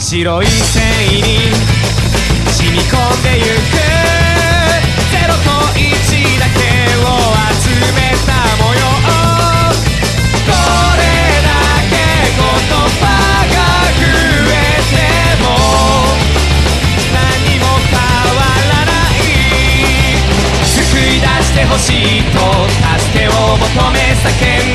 白い繊維に染み込んでゆく0と1だけを集めた模様。これだけ言葉が増えても何も変わらない。救い出してほしいと助けを求め叫んだ